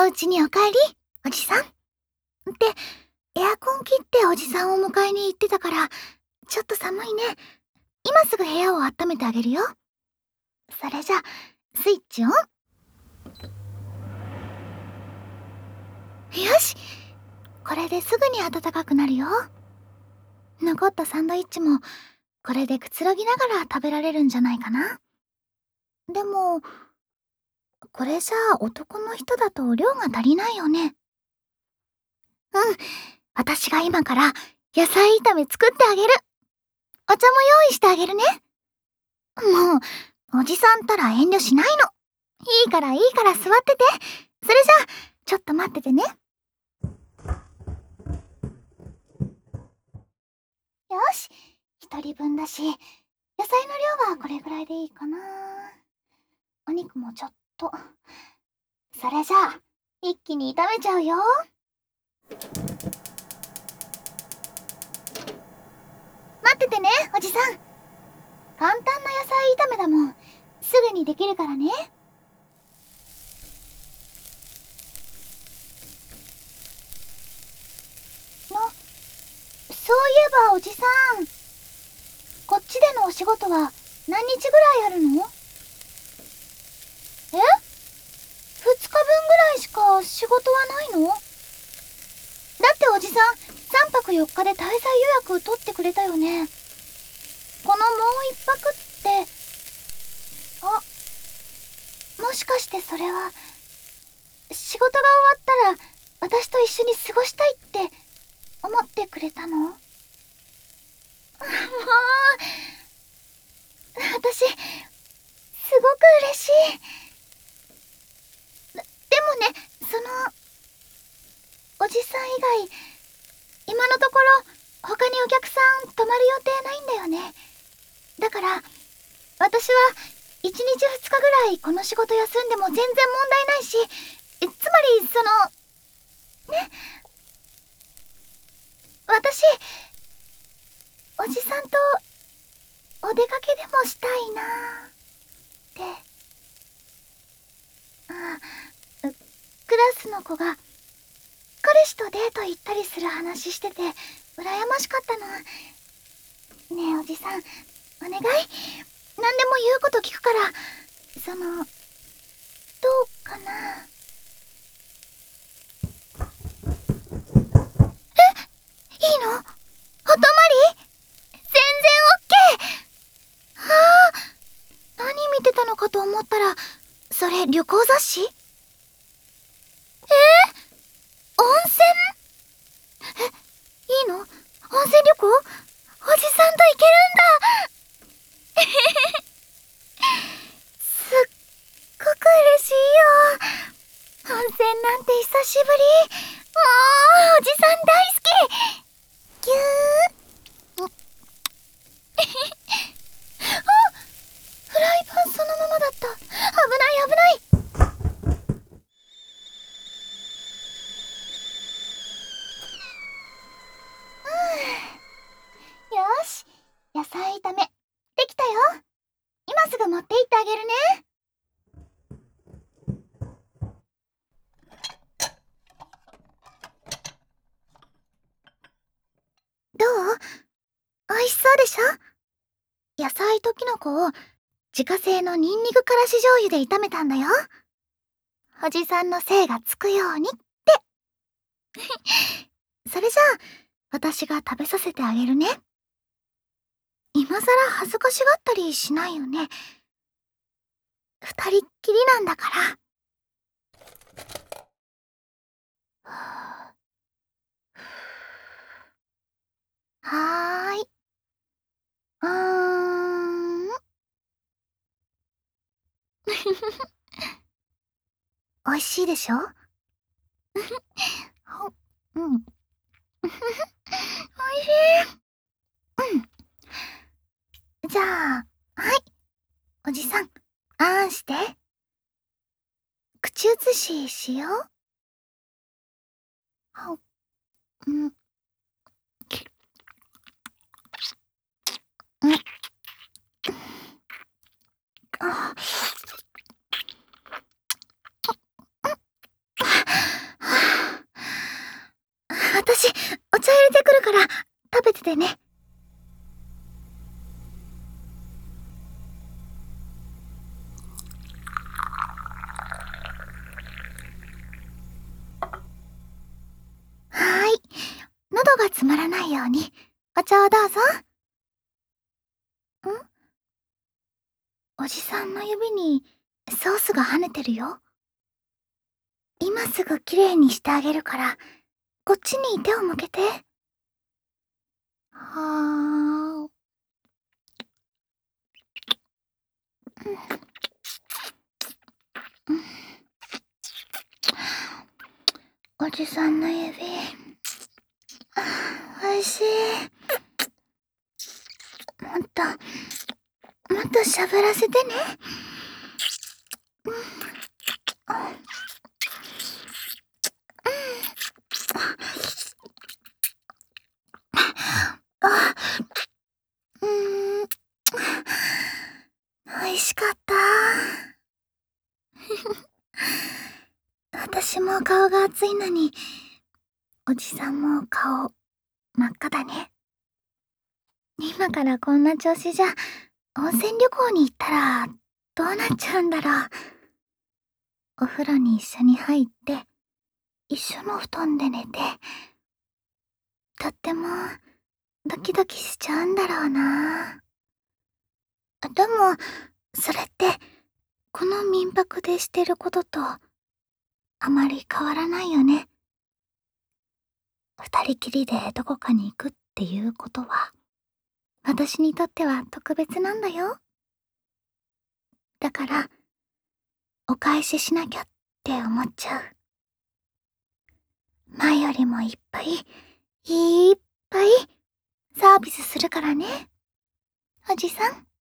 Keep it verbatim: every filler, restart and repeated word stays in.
お家にお帰り、おじさん。って、エアコン切っておじさんを迎えに行ってたから、ちょっと寒いね。今すぐ部屋を温めてあげるよ。それじゃ、スイッチオン。よし！これですぐに暖かくなるよ。残ったサンドイッチも、これでくつろぎながら食べられるんじゃないかな。でも、これじゃあ男の人だと量が足りないよね。うん、私が今から野菜炒め作ってあげる。お茶も用意してあげるね。もう、おじさんったら遠慮しないの。いいからいいから座ってて。それじゃあ、ちょっと待っててね。よし、一人分だし、野菜の量はこれぐらいでいいかな。お肉もちょっと。それじゃあ、一気に炒めちゃうよ。待っててね、おじさん。簡単な野菜炒めだもん。すぐにできるからね。の、そういえばおじさん、こっちでのお仕事は何日ぐらいあるの？え？ふつかぶんぐらいしか仕事はないの？だっておじさん、さんぱくよっかで滞在予約取ってくれたよね。このもう一泊って、あ、もしかしてそれは、仕事が終わったら私と一緒に過ごしたいって思ってくれたの？もう、私、すごく嬉しい。でもね、その、おじさん以外、今のところ他にお客さん泊まる予定ないんだよね。だから、私はいちにちふつかぐらいこの仕事休んでも全然問題ないし、つまりその、ね、私、おじさんとお出かけでもしたいなーって。ああ、クラスの子が彼氏とデート行ったりする話してて羨ましかったの。ねえおじさん、お願い、何でも言うこと聞くから、その、どうかな。え、いいの？お泊まり？全然オッケー。はあ、何見てたのかと思ったら、それ旅行雑誌？えー、温泉？え、いいの？温泉旅行？おじさんと行けるんだ。すっごく嬉しいよ。温泉なんて久しぶり。もうおじさん大好き。ぎゅー。あ、フライパンそのままだった。危ない危ない。よし、野菜炒めできたよ。今すぐ持って行ってあげるね。どう？美味しそうでしょ？野菜とキノコを自家製のニンニクからし醤油で炒めたんだよ。おじさんの精がつくようにって。それじゃあ、私が食べさせてあげるね。今さら恥ずかしがったりしないよね。二人っきりなんだから。はーい。うーん。美味しいでしょ？ほ、うん。美味しい。うん。じゃあ、はい。おじさん、あんして。口移ししよう。ほ、うん。うん。あ、 から食べててね。はーい。喉が詰まらないようにお茶をどうぞ。ん？おじさんの指にソースが跳ねてるよ。今すぐきれいにしてあげるから、こっちに手を向けて。はー。うん、おじさんの指、おいしい。もっと、もっとしゃぶらせてね。うん、あ、うーん、美味しかった。私も顔が熱いのに、おじさんも顔真っ赤だね。今からこんな調子じゃ、温泉旅行に行ったらどうなっちゃうんだろう。お風呂に一緒に入って、一緒の布団で寝て、とってもドキドキしちゃうんだろうな。でも、それって、この民泊でしてることと、あまり変わらないよね。二人きりでどこかに行くっていうことは、私にとっては特別なんだよ。だから、お返ししなきゃって思っちゃう。前よりもいっぱい、いっぱい、サービスするからね。おじさん。